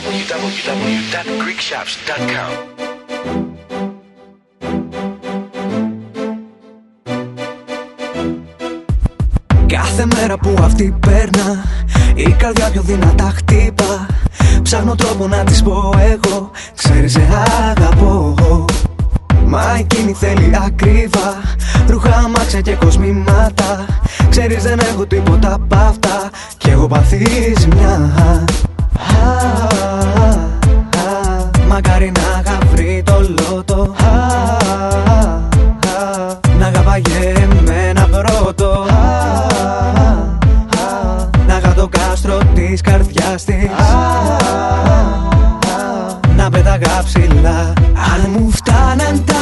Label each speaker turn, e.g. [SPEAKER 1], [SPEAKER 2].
[SPEAKER 1] www.greekshops.com.
[SPEAKER 2] Κάθε μέρα που αυτή περνά, η καρδιά πιο δυνατά χτύπα. Ψάχνω τρόπο να της πω εγώ, ξέρεις σε αγαπώ. Μα εκείνη θέλει ακρίβα, ρούχα, αμάξια και κοσμήματα. Ξέρεις δεν έχω τίποτα απ' αυτά κι έχω παθεί ζημιά. Μακάρι να είχα βρει το λότο, να αγαπάγε εμένα πρώτο, να είχα το κάστρο της καρδιάς της, να πέταγα ψηλά. Αν μου φτάναν τα